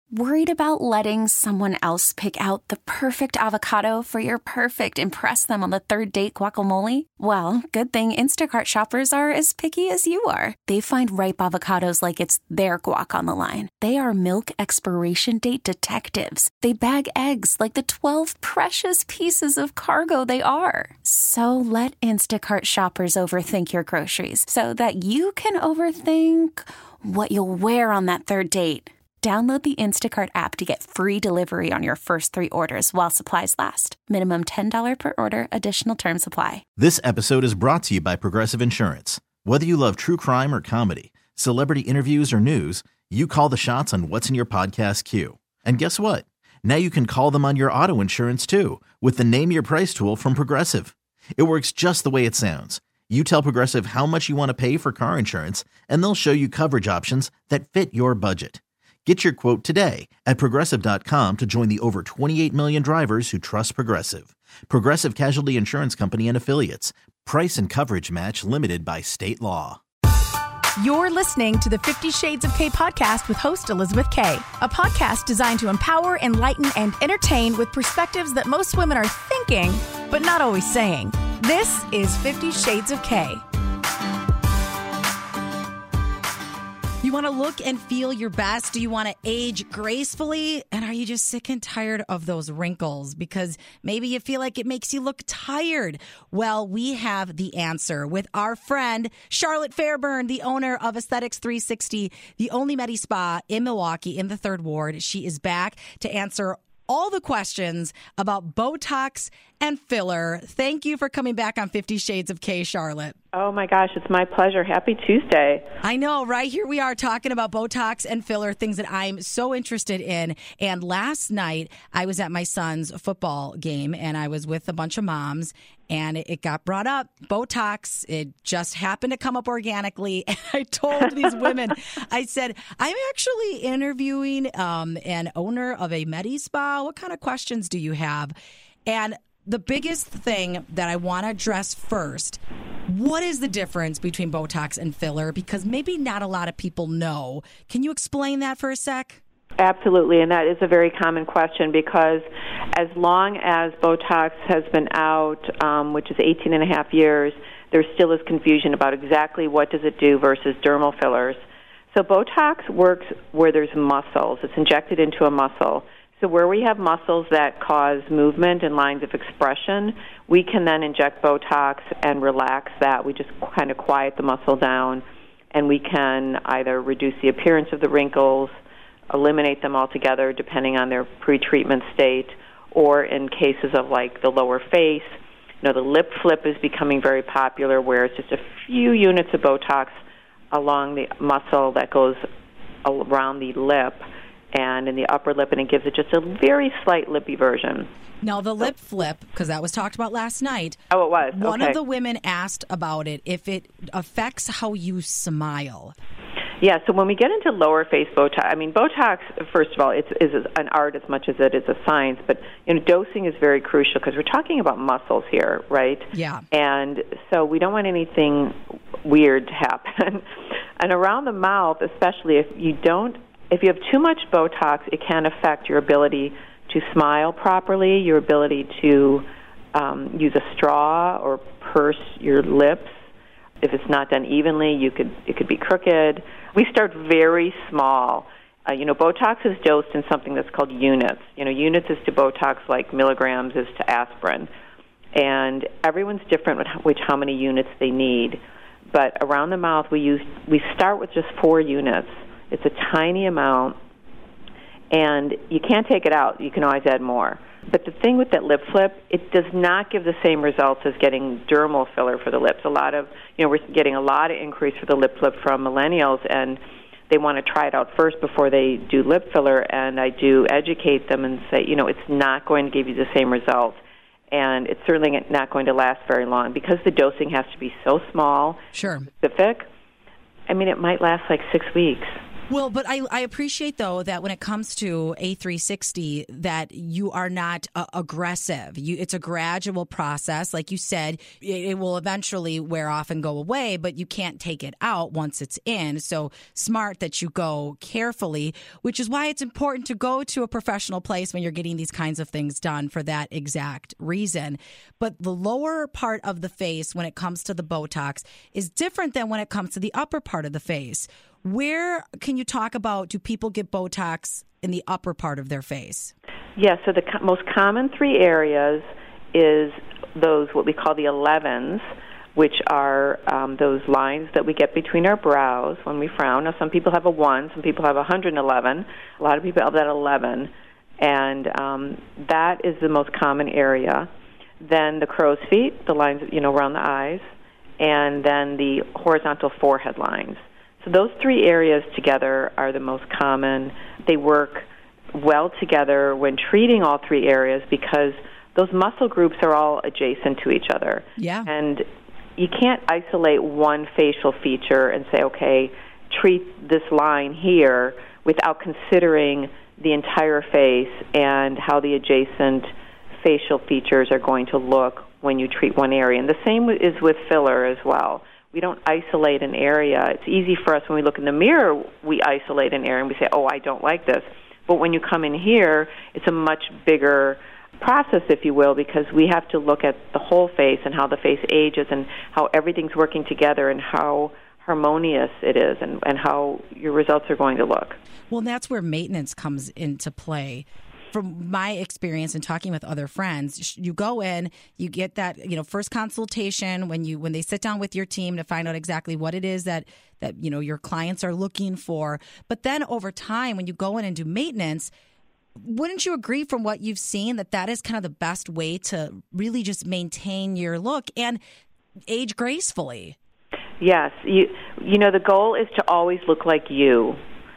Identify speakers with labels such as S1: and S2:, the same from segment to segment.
S1: Worried about letting someone else pick out the perfect avocado for your perfect impress them on the third date guacamole? Well, good thing Instacart shoppers are as picky as you are. They find ripe avocados like it's their guac on the line. They are milk expiration date detectives. They bag eggs like the 12 precious pieces of cargo they are. So let Instacart shoppers overthink your groceries so that you can overthink what you'll wear on that third date. Download the Instacart app to get free delivery on your first 3 orders while supplies last. Minimum $10 per order. Additional terms apply.
S2: This episode is brought to you by Progressive Insurance. Whether you love true crime or comedy, celebrity interviews or news, you call the shots on what's in your podcast queue. And guess what? Now you can call them on your auto insurance too with the Name Your Price tool from Progressive. It works just the way it sounds. You tell Progressive how much you want to pay for car insurance, and they'll show you coverage options that fit your budget. Get your quote today at Progressive.com to join the over 28 million drivers who trust Progressive. Progressive Casualty Insurance Company and Affiliates. Price and coverage match limited by state law.
S3: You're listening to the 50 Shades of K podcast with host Elizabeth K, a podcast designed to empower, enlighten, and entertain with perspectives that most women are thinking, but not always saying. This is 50 Shades of K. You want to look and feel your best? Do you want to age gracefully? And are you just sick and tired of those wrinkles? Because maybe you feel like it makes you look tired. Well, we have the answer with our friend Charlotte Fairburn, the owner of Aesthetics 360, the only Medi Spa in Milwaukee in the 3rd Ward. She is back to answer all the questions about Botox and filler. Thank you for coming back on 50 Shades of K, Charlotte.
S4: Oh, my gosh. It's my pleasure. Happy Tuesday.
S3: I know, right? Here we are talking about Botox and filler, things that I'm so interested in. And last night, I was at my son's football game, and I was with a bunch of moms, and it got brought up, Botox. It just happened to come up organically. And I told these women, I said, I'm actually interviewing an owner of a Medi Spa. What kind of questions do you have? And the biggest thing that I want to address first, what is the difference between Botox and filler? Because maybe not a lot of people know. Can you explain that for a sec?
S4: Absolutely, and that is a very common question because as long as Botox has been out, which is 18 and a half years, there still is confusion about exactly what does it do versus dermal fillers. So Botox works where there's muscles. It's injected into a muscle. So where we have muscles that cause movement and lines of expression, we can then inject Botox and relax that. We just kind of quiet the muscle down, and we can either reduce the appearance of the wrinkles, eliminate them altogether depending on their pre-treatment state, or in cases of like the lower face, the lip flip is becoming very popular where it's just a few units of Botox along the muscle that goes around the lip and in the upper lip, and it gives it just a very slight lippy version.
S3: Now, the lip flip, because that was talked about last night.
S4: Oh, it was?
S3: One of the women asked about it, if it affects how you smile.
S4: Yeah, so when we get into lower face Botox, Botox, first of all, is an art as much as it is a science, but dosing is very crucial because we're talking about muscles here, right?
S3: Yeah.
S4: And so we don't want anything weird to happen. And around the mouth, especially if you have too much Botox, it can affect your ability to smile properly, your ability to use a straw or purse your lips. If it's not done evenly, it could be crooked. We start very small. Botox is dosed in something that's called units. Units is to Botox like milligrams is to aspirin. And everyone's different with how many units they need. But around the mouth, we start with just 4 units. It's a tiny amount, and you can't take it out. You can always add more. But the thing with that lip flip, it does not give the same results as getting dermal filler for the lips. We're getting a lot of inquiries for the lip flip from millennials, and they want to try it out first before they do lip filler, and I do educate them and say, it's not going to give you the same results, and it's certainly not going to last very long because the dosing has to be so small,
S3: sure,
S4: specific. It might last like 6 weeks.
S3: Well, but I appreciate, though, that when it comes to A360, that you are not aggressive. It's a gradual process. Like you said, it will eventually wear off and go away, but you can't take it out once it's in. So smart that you go carefully, which is why it's important to go to a professional place when you're getting these kinds of things done for that exact reason. But the lower part of the face, when it comes to the Botox, is different than when it comes to the upper part of the face. Where can you talk about, do people get Botox in the upper part of their face?
S4: Yeah, so the most common three areas is those, what we call the 11s, which are those lines that we get between our brows when we frown. Now, some people have a 1, some people have 111. A lot of people have that 11, and that is the most common area. Then the crow's feet, the lines, around the eyes, and then the horizontal forehead lines. So those three areas together are the most common. They work well together when treating all three areas because those muscle groups are all adjacent to each other.
S3: Yeah.
S4: And you can't isolate one facial feature and say, okay, treat this line here without considering the entire face and how the adjacent facial features are going to look when you treat one area. And the same is with filler as well. We don't isolate an area. It's easy for us when we look in the mirror, we isolate an area and we say, oh, I don't like this. But when you come in here, it's a much bigger process, if you will, because we have to look at the whole face and how the face ages and how everything's working together and how harmonious it is and how your results are going to look.
S3: Well, that's where maintenance comes into play. From my experience in talking with other friends, you go in, you get that first consultation when they sit down with your team to find out exactly what it is that your clients are looking for. But then over time, when you go in and do maintenance, wouldn't you agree from what you've seen that is kind of the best way to really just maintain your look and age gracefully?
S4: Yes. The goal is to always look like you.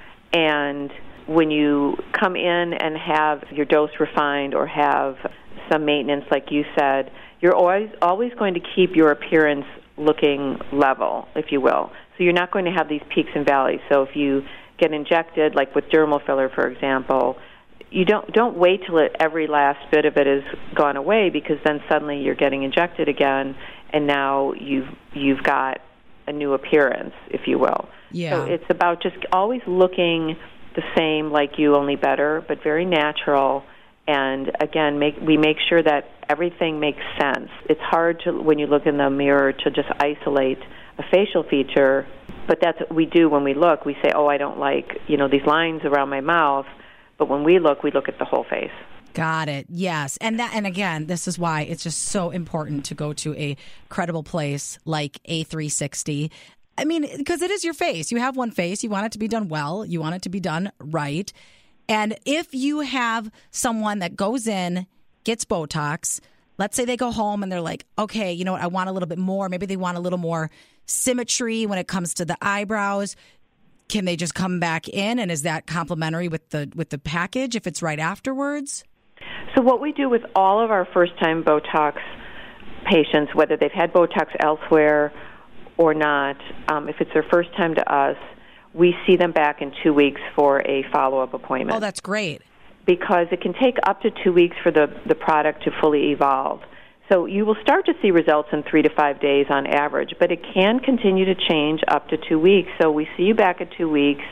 S4: And when you come in and have your dose refined or have some maintenance, like you said, you're always going to keep your appearance looking level, if you will. So you're not going to have these peaks and valleys. So if you get injected, like with dermal filler, for example, you don't wait till every last bit of it is gone away, because then suddenly you're getting injected again, and now you've got a new appearance, if you will.
S3: Yeah.
S4: So it's about just always looking the same, like you, only better, but very natural. And again, we make sure that everything makes sense. It's hard to, when you look in the mirror, to just isolate a facial feature, but that's what we do when we look. We say, oh, I don't like these lines around my mouth, but when we look at the whole face.
S3: Got it. Yes. And again, this is why it's just so important to go to a credible place like A360. I mean, because it is your face. You have one face. You want it to be done well. You want it to be done right. And if you have someone that goes in, gets Botox, let's say they go home and they're like, okay, you know what, I want a little bit more. Maybe they want a little more symmetry when it comes to the eyebrows. Can they just come back in, and is that complimentary with the package if it's right afterwards?
S4: So what we do with all of our first-time Botox patients, whether they've had Botox elsewhere or not, if it's their first time to us, we see them back in 2 weeks for a follow-up appointment.
S3: Oh, that's great.
S4: Because it can take up to 2 weeks for the product to fully evolve. So you will start to see results in 3 to 5 days on average, but it can continue to change up to 2 weeks. So we see you back at 2 weeks,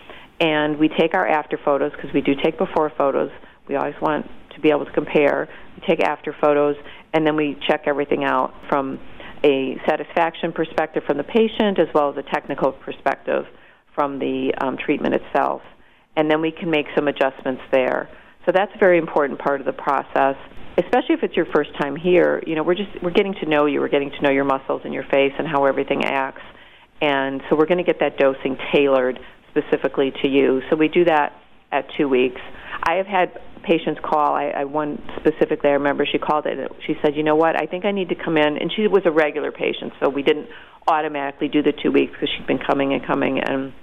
S4: and we take our after photos, because we do take before photos. We always want to be able to compare. We take after photos, and then we check everything out from a satisfaction perspective from the patient, as well as a technical perspective from the treatment itself. And then we can make some adjustments there. So that's a very important part of the process, especially if it's your first time here. We're getting to know you. We're getting to know your muscles and your face and how everything acts. And so we're going to get that dosing tailored specifically to you. So we do that at 2 weeks. I have had patients call. One specifically, I remember she called it. She said, you know what, I think I need to come in. And she was a regular patient, so we didn't automatically do the 2 weeks because she'd been coming. And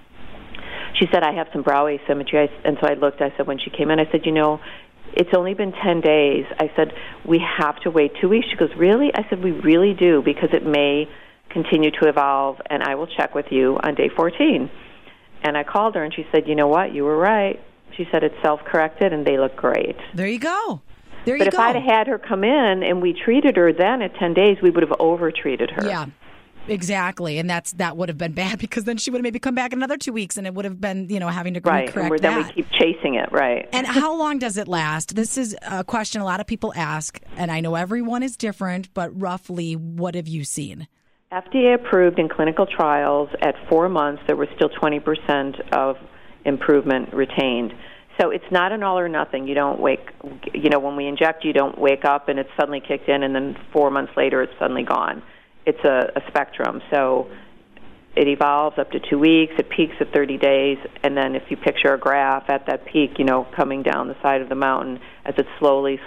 S4: she said, I have some brow asymmetry. And so I looked. I said, when she came in, I said, it's only been 10 days. I said, we have to wait 2 weeks. She goes, really? I said, we really do, because it may continue to evolve, and I will check with you on day 14. And I called her, and she said, you know what, you were right. She said it's self-corrected, and they look great.
S3: There you go.
S4: But if I'd had her come in and we treated her then at 10 days, we would have over-treated her.
S3: Yeah. Exactly, and that would have been bad because then she would have maybe come back in another 2 weeks, and it would have been, having to correct that.
S4: Right, then we keep chasing it, right.
S3: And how long does it last? This is a question a lot of people ask, and I know everyone is different, but roughly, what have you seen?
S4: FDA approved in clinical trials at 4 months, there was still 20% of improvement retained. So it's not an all or nothing. You don't when we inject, you don't wake up and it's suddenly kicked in, and then 4 months later it's suddenly gone. It's a spectrum. So it evolves up to 2 weeks. It peaks at 30 days. And then if you picture a graph at that peak, coming down the side of the mountain as it slowly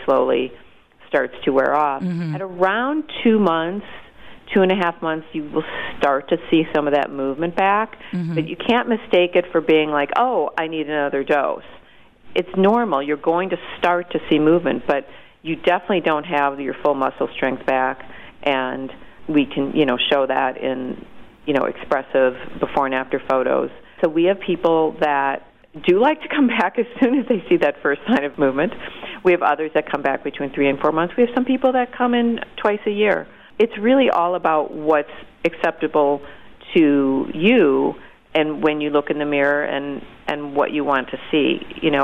S4: starts to wear off. Mm-hmm. At around 2 months, 2.5 months, you will start to see some of that movement back. Mm-hmm. But you can't mistake it for being like, oh, I need another dose. It's normal. You're going to start to see movement, but you definitely don't have your full muscle strength back. And we can, show that in, expressive before and after photos. So we have people that do like to come back as soon as they see that first sign of movement. We have others that come back between 3 and 4 months. We have some people that come in twice a year. It's really all about what's acceptable to you and when you look in the mirror and what you want to see.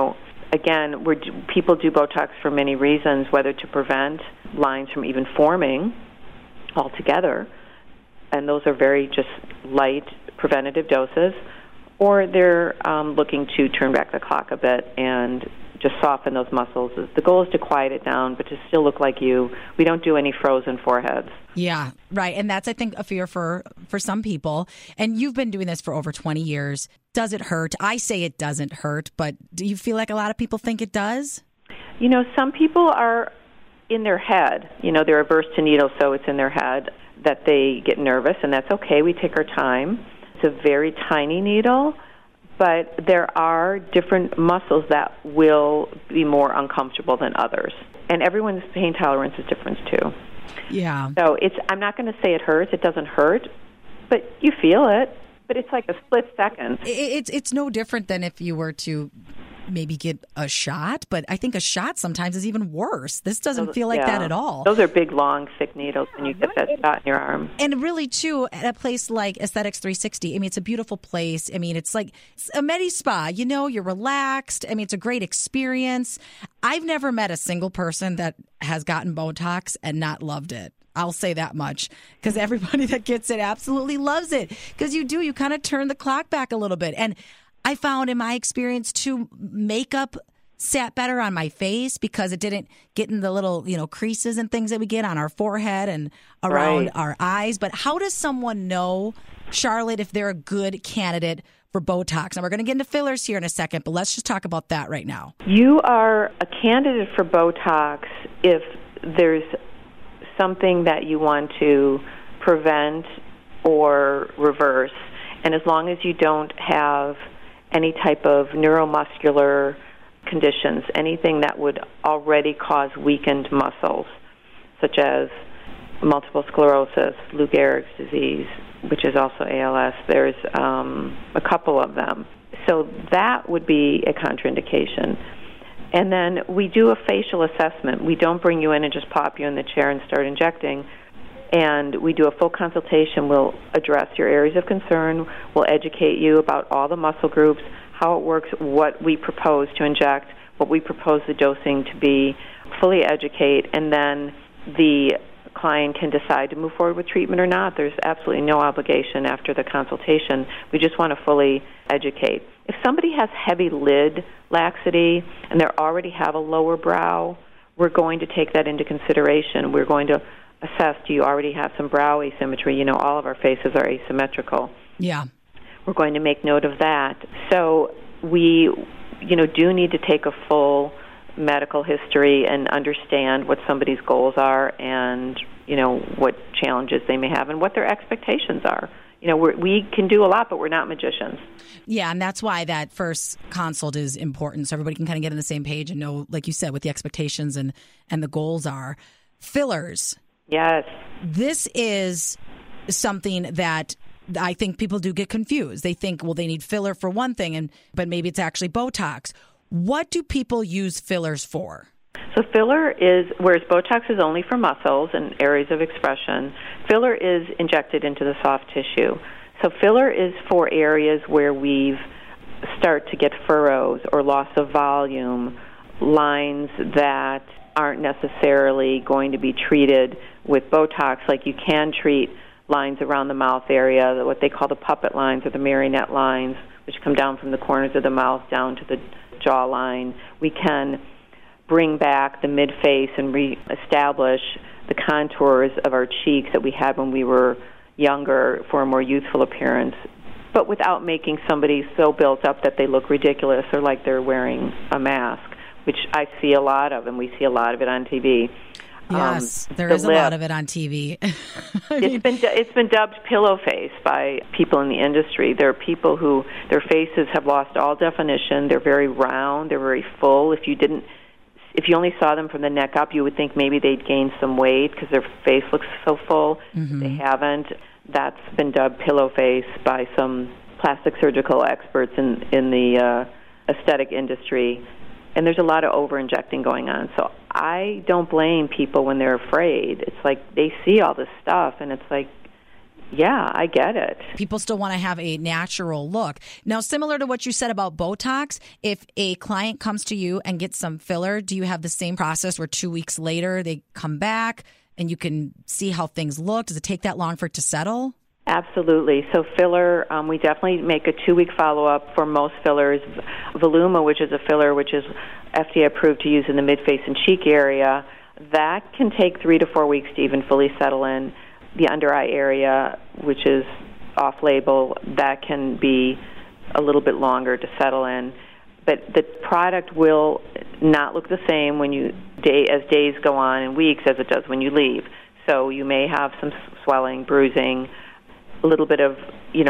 S4: Again, people do Botox for many reasons, whether to prevent lines from even forming altogether, and those are very just light preventative doses, or they're looking to turn back the clock a bit and just soften those muscles. The goal is to quiet it down, but to still look like you. We don't do any frozen foreheads.
S3: Yeah, right. And that's, I think, a fear for some people. And you've been doing this for over 20 years. Does it hurt? I say it doesn't hurt, but do you feel like a lot of people think it does?
S4: Some people are in their head. They're averse to needles, so it's in their head that they get nervous, and that's okay. We take our time. It's a very tiny needle, but there are different muscles that will be more uncomfortable than others. And everyone's pain tolerance is different, too.
S3: Yeah.
S4: So I'm not going to say it hurts. It doesn't hurt, but you feel it. But it's like a split second.
S3: It's no different than if you were to maybe get a shot, but I think a shot sometimes is even worse. This doesn't feel like that at all.
S4: Those are big, long, thick needles when you get that shot in your arm.
S3: And really, too, at a place like Aesthetics 360, it's a beautiful place. It's like a Medi Spa. You're relaxed. It's a great experience. I've never met a single person that has gotten Botox and not loved it. I'll say that much, because everybody that gets it absolutely loves it, because you kind of turn the clock back a little bit. And I found in my experience, too, makeup sat better on my face because it didn't get in the little, creases and things that we get on our forehead and around our eyes. But how does someone know, Charlotte, if they're a good candidate for Botox? And we're going to get into fillers here in a second, but let's just talk about that right now.
S4: You are a candidate for Botox if there's something that you want to prevent or reverse, and as long as you don't have any type of neuromuscular conditions, anything that would already cause weakened muscles, such as multiple sclerosis, Lou Gehrig's disease, which is also ALS. There's a couple of them. So that would be a contraindication. And then we do a facial assessment. We don't bring you in and just pop you in the chair and start injecting. And we do a full consultation. We'll address your areas of concern. We'll educate you about all the muscle groups, how it works, what we propose to inject, what we propose the dosing to be, fully educate, and then the client can decide to move forward with treatment or not. There's absolutely no obligation after the consultation. We just want to fully educate. If somebody has heavy lid laxity and they already have a lower brow, we're going to take that into consideration. We're going to assess, do you already have some brow asymmetry? All of our faces are asymmetrical.
S3: Yeah.
S4: We're going to make note of that. So we, do need to take a full medical history and understand what somebody's goals are and, what challenges they may have and what their expectations are. We can do a lot, but we're not magicians.
S3: Yeah, and that's why that first consult is important, so everybody can kind of get on the same page and know, like you said, what the expectations and the goals are. Fillers.
S4: Yes.
S3: This is something that I think people do get confused. They think, well, they need filler for one thing, but maybe it's actually Botox. What do people use fillers for?
S4: So filler is, whereas Botox is only for muscles and areas of expression, filler is injected into the soft tissue. So filler is for areas where we've start to get furrows or loss of volume, lines that aren't necessarily going to be treated with Botox. Like you can treat lines around the mouth area, what they call the puppet lines or the marionette lines, which come down from the corners of the mouth down to the jawline. We can bring back the mid-face and reestablish the contours of our cheeks that we had when we were younger for a more youthful appearance, but without making somebody so built up that they look ridiculous or like they're wearing a mask, which I see a lot of, and we see a lot of it on TV.
S3: Yes, there is a lot of it on TV.
S4: It's been dubbed pillow face by people in the industry. There are people who their faces have lost all definition. They're very round. They're very full. If you only saw them from the neck up, you would think maybe they'd gained some weight because their face looks so full. Mm-hmm. They haven't. That's been dubbed pillow face by some plastic surgical experts in the aesthetic industry. And there's a lot of over-injecting going on. So I don't blame people when they're afraid. It's like they see all this stuff, and it's like, yeah, I get it.
S3: People still want to have a natural look. Now, similar to what you said about Botox, if a client comes to you and gets some filler, do you have the same process where 2 weeks later they come back and you can see how things look? Does it take that long for it to settle?
S4: Absolutely. So filler, we definitely make a 2-week follow-up for most fillers. Voluma, which is a filler which is FDA approved to use in the mid-face and cheek area, that can take 3 to 4 weeks to even fully settle in. The under-eye area, which is off-label, that can be a little bit longer to settle in. But the product will not look the same as days go on and weeks as it does when you leave. So you may have some swelling, bruising, a little bit of,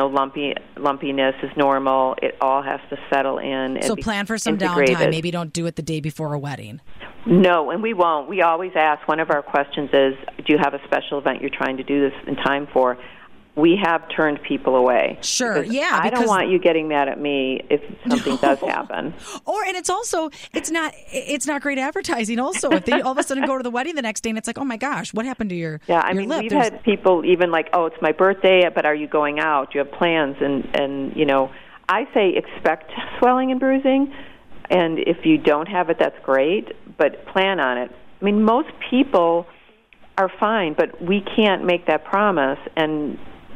S4: lumpiness is normal. It all has to settle in.
S3: So plan for some downtime. Maybe don't do it the day before a wedding.
S4: No, and we won't. We always ask, one of our questions is, do you have a special event you're trying to do this in time for? We have turned people away.
S3: Sure, yeah.
S4: I don't want you getting mad at me if something does happen.
S3: And it's not great advertising also. If they all of a sudden go to the wedding the next day and it's like, oh my gosh, what happened to your lip?
S4: We've had people even like, oh, it's my birthday, but are you going out? Do you have plans? And I say expect swelling and bruising, and if you don't have it, that's great, but plan on it. I mean, most people are fine, but we can't make that promise, and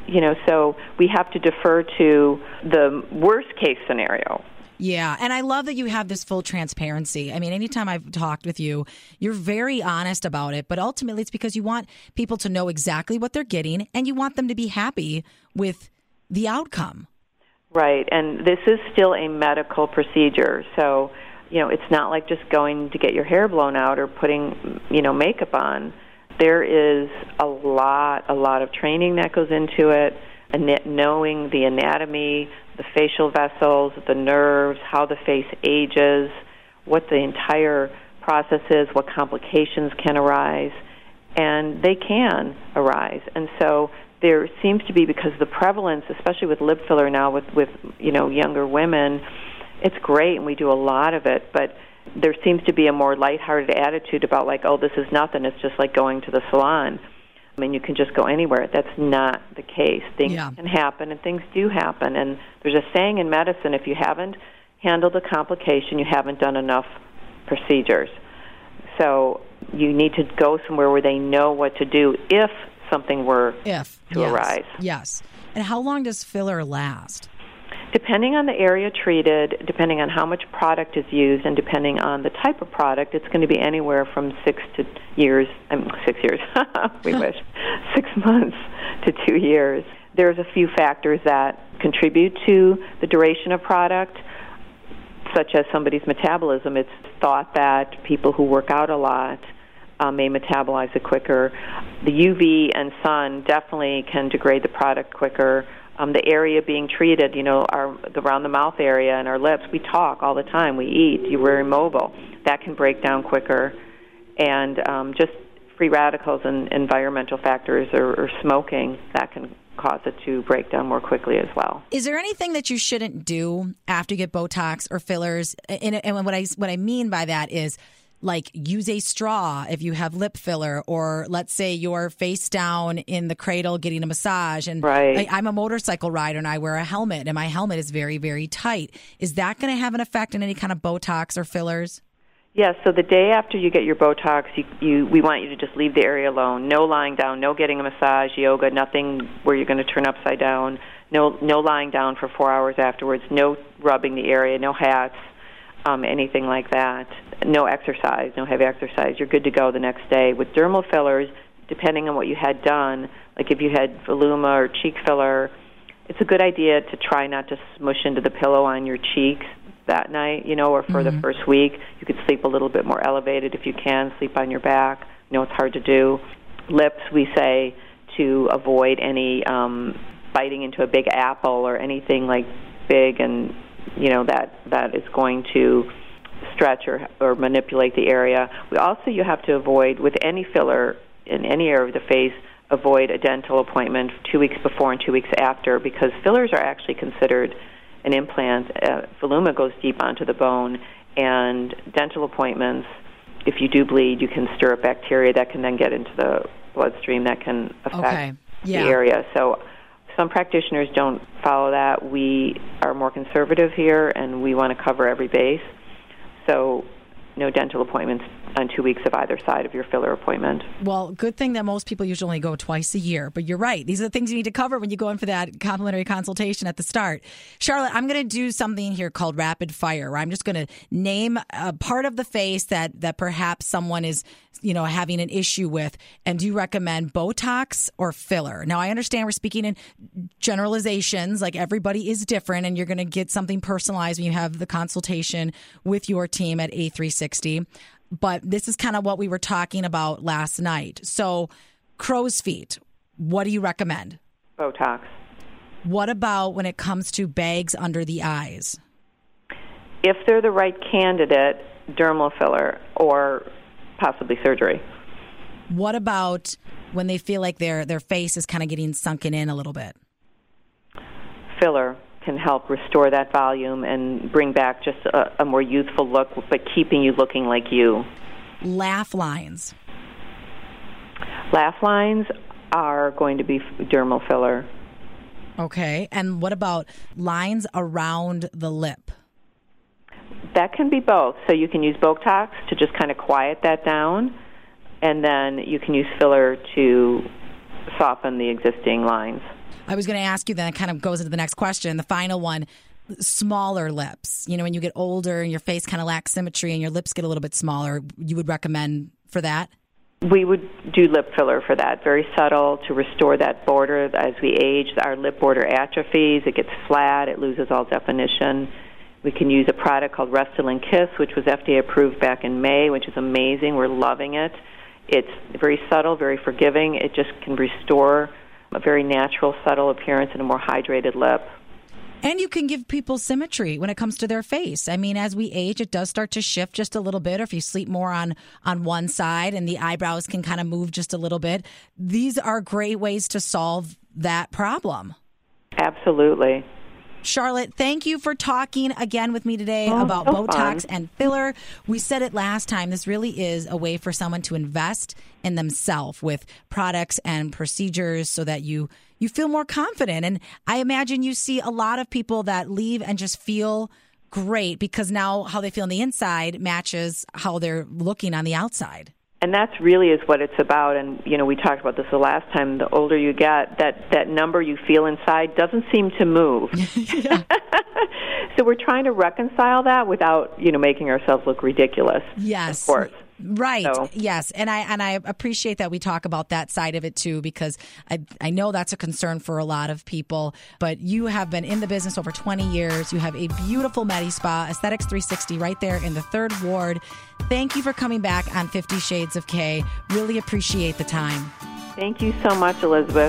S4: so we have to defer to the worst case scenario.
S3: Yeah, and I love that you have this full transparency. I mean, anytime I've talked with you, you're very honest about it, but ultimately it's because you want people to know exactly what they're getting, and you want them to be happy with the outcome.
S4: Right, and this is still a medical procedure, so, it's not like just going to get your hair blown out or putting, makeup on. There is a lot of training that goes into it, and knowing the anatomy, the facial vessels, the nerves, how the face ages, what the entire process is, what complications can arise, and they can arise. And so there seems to be, because the prevalence, especially with lip filler now with younger women, it's great, and we do a lot of it, but there seems to be a more lighthearted attitude about like, oh, this is nothing. It's just like going to the salon. I mean, you can just go anywhere. That's not the case. Things can happen, and things do happen. And there's a saying in medicine, if you haven't handled a complication, you haven't done enough procedures. So you need to go somewhere where they know what to do if something were to arise.
S3: Yes. And how long does filler last?
S4: Depending on the area treated, depending on how much product is used, and depending on the type of product, it's going to be anywhere from 6 years, we wish, 6 months to 2 years. There's a few factors that contribute to the duration of product, such as somebody's metabolism. It's thought that people who work out a lot may metabolize it quicker. The UV and sun definitely can degrade the product quicker. The area being treated, around the mouth area and our lips, we talk all the time, we eat, you're very mobile. That can break down quicker. And just free radicals and environmental factors or smoking, that can cause it to break down more quickly as well.
S3: Is there anything that you shouldn't do after you get Botox or fillers? And what I mean by that is, like, use a straw if you have lip filler, or let's say you're face down in the cradle getting a massage. And
S4: right.
S3: I'm a motorcycle rider and I wear a helmet, and my helmet is very, very tight. Is that going to have an effect on any kind of Botox or fillers?
S4: Yes, so the day after you get your Botox, we want you to just leave the area alone. No lying down, no getting a massage, yoga, nothing where you're going to turn upside down. No lying down for 4 hours afterwards. No rubbing the area, no hats, anything like that. No exercise, no heavy exercise. You're good to go the next day. With dermal fillers, depending on what you had done, like if you had Voluma or cheek filler, it's a good idea to try not to smush into the pillow on your cheeks that night, or for the first week. You could sleep a little bit more elevated if you can, sleep on your back. It's hard to do. Lips, we say to avoid any biting into a big apple or anything like big and, that is going to stretch or manipulate the area. You have to avoid, with any filler in any area of the face, avoid a dental appointment 2 weeks before and 2 weeks after, because fillers are actually considered an implant. Voluma goes deep onto the bone, and dental appointments, if you do bleed, you can stir up bacteria that can then get into the bloodstream that can affect the area. So some practitioners don't follow that. We are more conservative here, and we want to cover every base. So no dental appointments on 2 weeks of either side of your filler appointment.
S3: Well, good thing that most people usually only go twice a year. But you're right. These are the things you need to cover when you go in for that complimentary consultation at the start. Charlotte, I'm going to do something here called rapid fire, where I'm just going to name a part of the face that perhaps someone is, having an issue with. And do you recommend Botox or filler? Now, I understand we're speaking in generalizations, like everybody is different, and you're going to get something personalized when you have the consultation with your team at A360. But this is kind of what we were talking about last night. So, crow's feet, what do you recommend?
S4: Botox.
S3: What about when it comes to bags under the eyes?
S4: If they're the right candidate, dermal filler or possibly surgery.
S3: What about when they feel like their face is kind of getting sunken in a little bit?
S4: Filler can help restore that volume and bring back just a more youthful look, but keeping you looking like you.
S3: Laugh lines.
S4: Laugh lines are going to be dermal filler.
S3: Okay. And what about lines around the lip?
S4: That can be both. So you can use Botox to just kind of quiet that down, and then you can use filler to soften the existing lines.
S3: I was going to ask you, then it kind of goes into the next question, the final one, smaller lips. When you get older and your face kind of lacks symmetry and your lips get a little bit smaller, you would recommend for that?
S4: We would do lip filler for that, very subtle, to restore that border. As we age, our lip border atrophies, it gets flat, it loses all definition. We can use a product called Restylane Kiss, which was FDA approved back in May, which is amazing. We're loving it. It's very subtle, very forgiving. It just can restore a very natural, subtle appearance and a more hydrated lip.
S3: And you can give people symmetry when it comes to their face. I mean, as we age, it does start to shift just a little bit. Or if you sleep more on one side and the eyebrows can kind of move just a little bit, these are great ways to solve that problem.
S4: Absolutely.
S3: Charlotte, thank you for talking again with me today about Botox and filler. We said it last time. This really is a way for someone to invest in themselves with products and procedures so that you feel more confident. And I imagine you see a lot of people that leave and just feel great because now how they feel on the inside matches how they're looking on the outside.
S4: And that's really is what it's about. And, we talked about this the last time. The older you get, that number you feel inside doesn't seem to move. So we're trying to reconcile that without, making ourselves look ridiculous.
S3: Yes.
S4: Of course.
S3: Right.
S4: So.
S3: Yes. And I appreciate that we talk about that side of it too, because I know that's a concern for a lot of people, but you have been in the business over 20 years. You have a beautiful Medi Spa, Aesthetics 360 right there in the 3rd Ward. Thank you for coming back on 50 Shades of K. Really appreciate the time.
S4: Thank you so much, Elizabeth.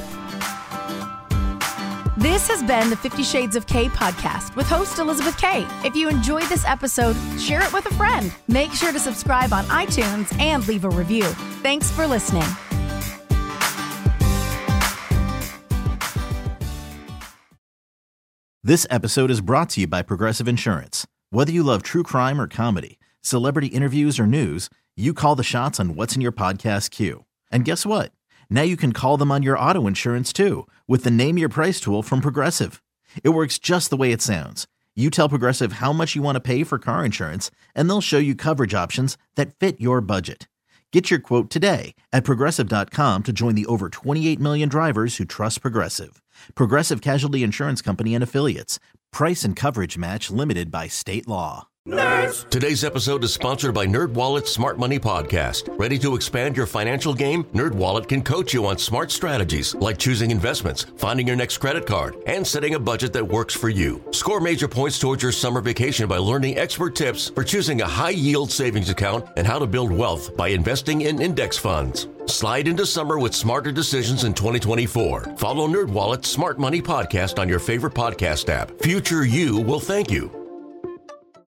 S5: This has been the 50 Shades of K podcast with host Elizabeth K. If you enjoyed this episode, share it with a friend. Make sure to subscribe on iTunes and leave a review. Thanks for listening.
S2: This episode is brought to you by Progressive Insurance. Whether you love true crime or comedy, celebrity interviews or news, you call the shots on what's in your podcast queue. And guess what? Now you can call them on your auto insurance too with the Name Your Price tool from Progressive. It works just the way it sounds. You tell Progressive how much you want to pay for car insurance, and they'll show you coverage options that fit your budget. Get your quote today at Progressive.com to join the over 28 million drivers who trust Progressive. Progressive Casualty Insurance Company and Affiliates. Price and coverage match limited by state law.
S6: Nerds! Today's episode is sponsored by NerdWallet's Smart Money Podcast. Ready to expand your financial game? NerdWallet can coach you on smart strategies like choosing investments, finding your next credit card, and setting a budget that works for you. Score major points towards your summer vacation by learning expert tips for choosing a high-yield savings account and how to build wealth by investing in index funds. Slide into summer with smarter decisions in 2024. Follow NerdWallet's Smart Money Podcast on your favorite podcast app. Future you will thank you.